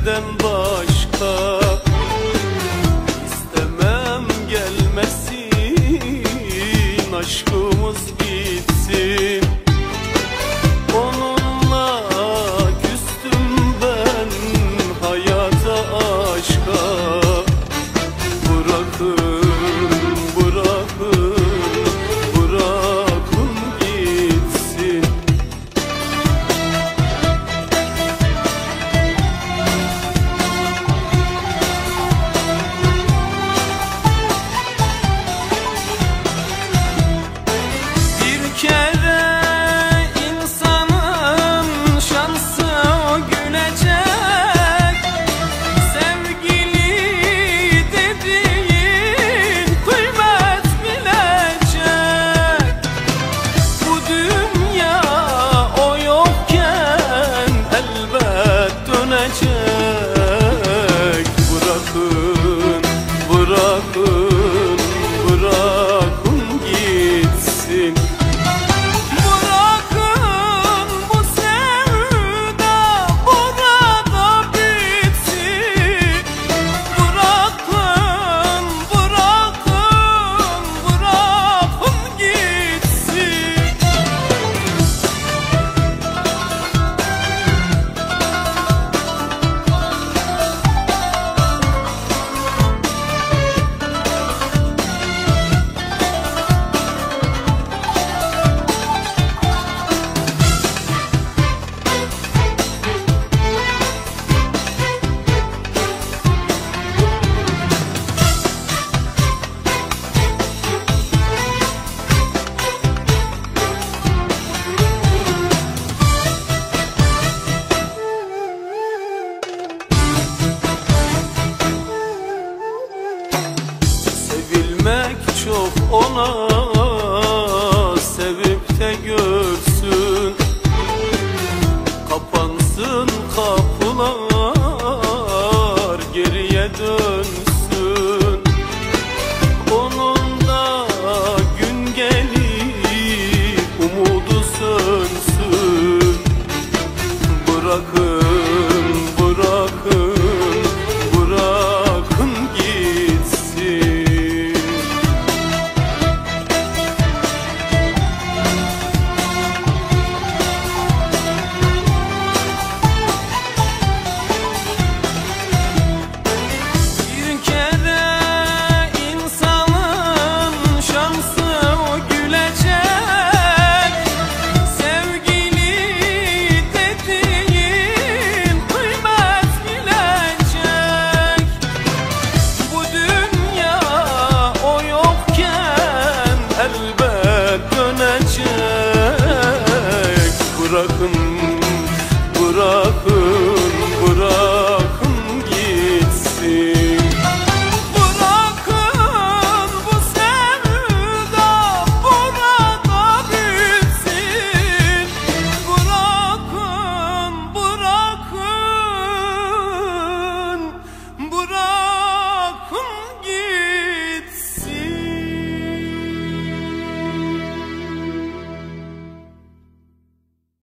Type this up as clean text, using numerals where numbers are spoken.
senden başka istemem gelmesin, aşkımız bitsin. Onunla küstüm ben hayata, aşka. Bırakın, bırakın, bırakın gitsin. Bir kere insanın şansı o gülecek. Sevgili dediğin kıymet bilecek. Bu dünya o yokken elbet dönecek. Bırakın, bırakın, bırakın gitsin. Bırakın bu sevda burada bitsin. Bırakın, bırakın, bırakın gitsin. Sevilmek çok ona, sevip de görsün. Kapansın kapılar, geriye dönsün. Onun da gün gelir, umudu sönsün. Bırakın, bırakın, bırakın gitsin. Bir kere insanın şansı o gülecek. Sevgili dediğin kıymet bilecek. Bu dünya o yokken elbet dönecek. Bırakın,